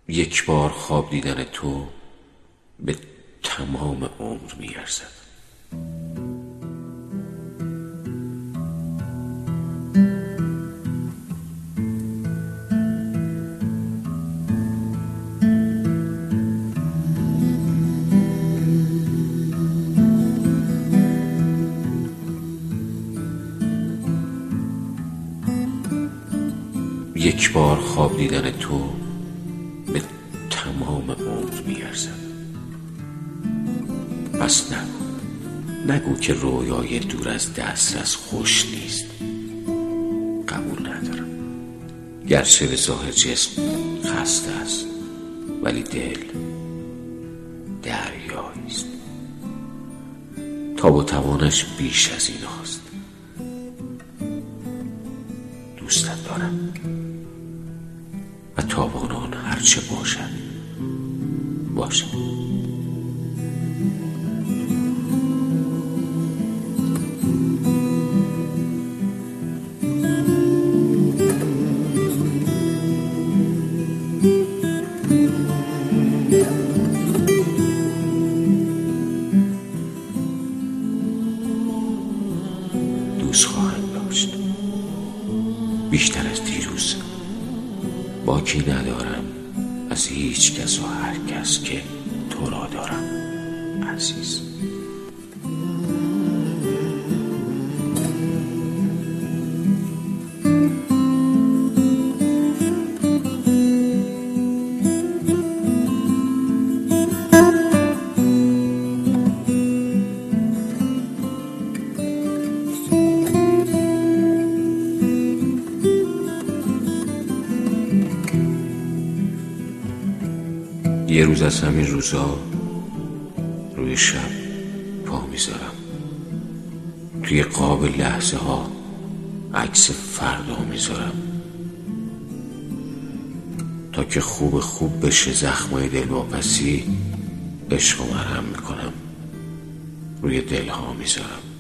یک بار خواب دیدن تو به تمام عمر میارزد. یک بار خواب دیدن تو به تمام عمر میارزد. پس نگو که رویای دور از دسترس خوش نیست. قبول ندارم. گرچه به ظاهر جسم خسته است، ولی دل دریایی است. تاب و توانش بیش از این هاست. دوستت دارم و تابان آن هرچه باشد باشد. دوست خواهم داشت بیشتر از دیروز. باکی ندارم از هیچ کس و هر کس که تو را دارم عزیز. یه روز از همین روزا روی شب پا میذارم، توی قاب لحظه ها عکس فردا میذارم، تا که خوب بشه زخمای دلواپسی عشق و مرهم میکنم، روی دلها میذارم.